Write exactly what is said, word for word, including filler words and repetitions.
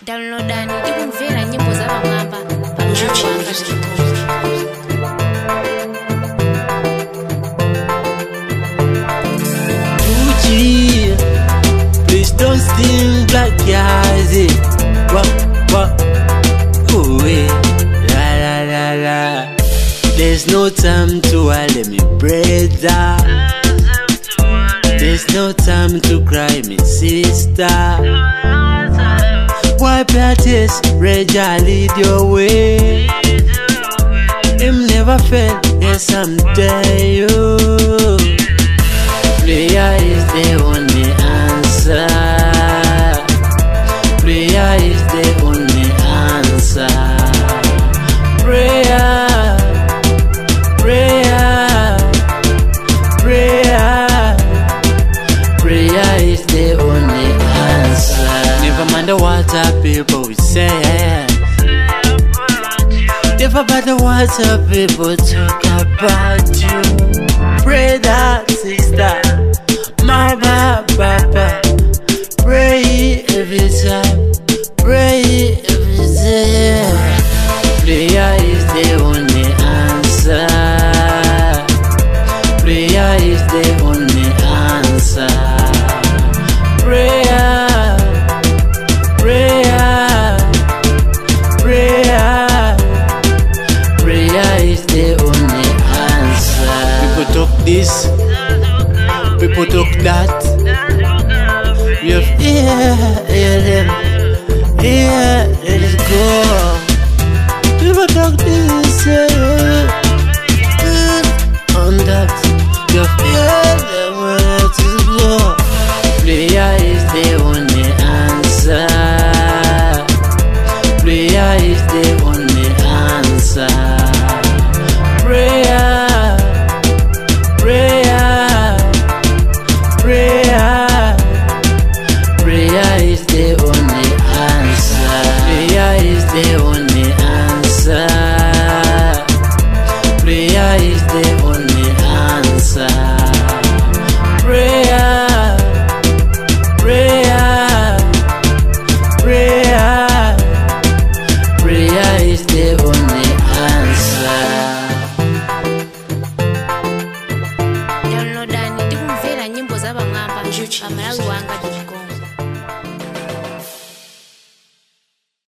Downloadani tikumvera nyimbo za pamwamba pamuchanga Gucci, please don't sing black guys. Wah wah, oh eh, la la la la. There's no time to let me brother. There's no time to cry, me sister. Wipe your tears, Reja lead your way. Him never fail, yes I'm there you. Prayer is the only answer. Prayer is the only answer. Prayer, prayer, prayer. Prayer is the only answer. Never mind what other people will say. Never mind what other people talk about you. Pray that sister.